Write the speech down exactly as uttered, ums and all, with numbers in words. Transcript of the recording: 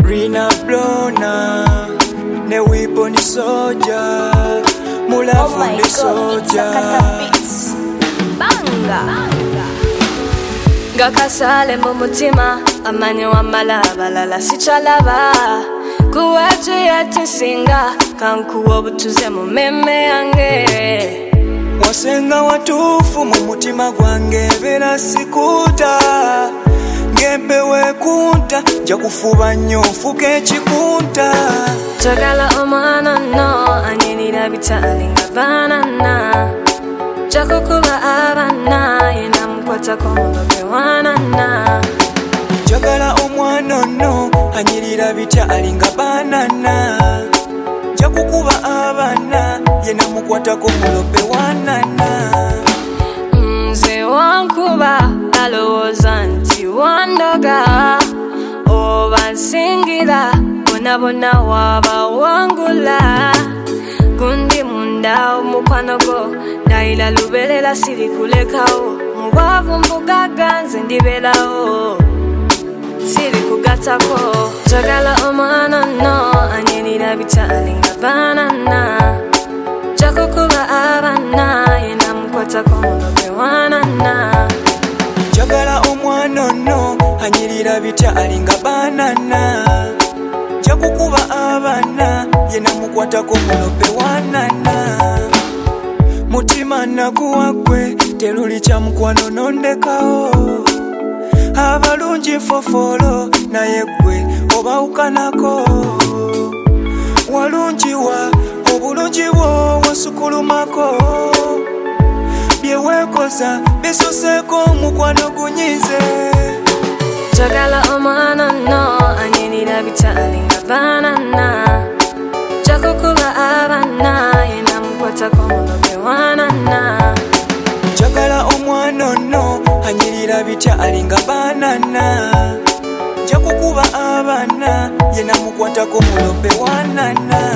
Rina Blona, ne weapon soldier, Mulafu oh the soldier. Banga. Ngakasale mu mutima amanye wamalabalala sichalaba kuwaje yatisinga kankuwa obutuze mu meme yange wasenga watufu mu mutima gwange bera sikuta ngempewe kunta jakufuba nnyo fuke chikunta jagala omwana no anyirira bitalinga banana jakukuba abana yena mukwata komulobe wanana jagala omwana no anyirira bitya alinga banana jakukuba abana yena mukwata komulobe wanana nze wankuba alowooza nti wandoga oba nsingira bona bona waba wangula gundi munda omukwano gwo ndayira lubeerera siri kulekawo mubwavu mbugaga nze ndiberawo siri kugatako jagala omwana no anyirira bitalinga banana jakukuba abana yena mukwatako mulobe wanana jagala omwana no anyirira bitya alinga banana jakukuba abana yena mukwatako mulobe wanana mutima naguwa gwe teruli kya mukwano nondekawo abalungi fofolo naye gwe obawukanako walungiwa obulungi bwo wasukulumako byewekoza bisuseko mukwano gunyize jagala omwana no anyirira bitalinga banana jakukuba abana yena mukwatako mulobe wanana jagala omwana no anyirira bitya alinga banana jakukuba abana yena mukwatako mulobe wanana